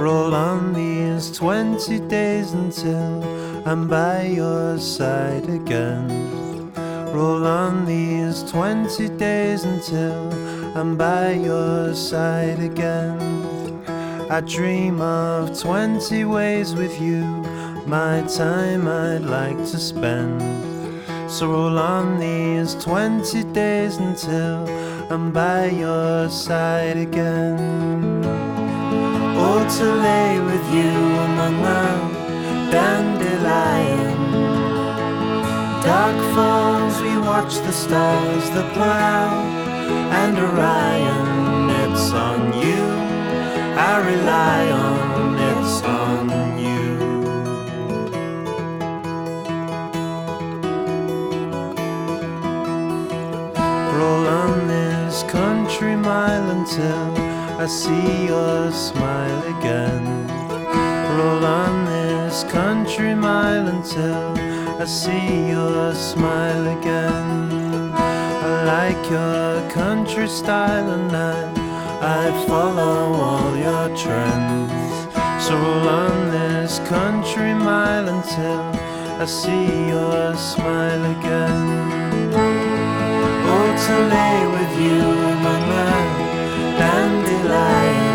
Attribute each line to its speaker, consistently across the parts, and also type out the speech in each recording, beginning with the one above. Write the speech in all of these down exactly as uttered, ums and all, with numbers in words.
Speaker 1: Roll on these twenty days until I'm by your side again. Roll on these twenty days until I'm by your side again. I dream of twenty ways with you, my time I'd like to spend. So roll on these twenty days until I'm by your side again. Oh, to lay with you among the dandelion. Dark falls, we watch the stars, the plow and Orion. It's on you, I rely on, it's on you. Roll on this country mile until I see your smile again. Roll on this country mile until I see your smile again. I like your country style and I, I follow all your trends. So roll on this country mile until I see your smile again. Oh, to lay with you among the dandelion.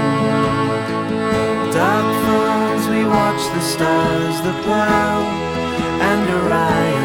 Speaker 1: Dark falls, we watch the stars, the plow and Orion.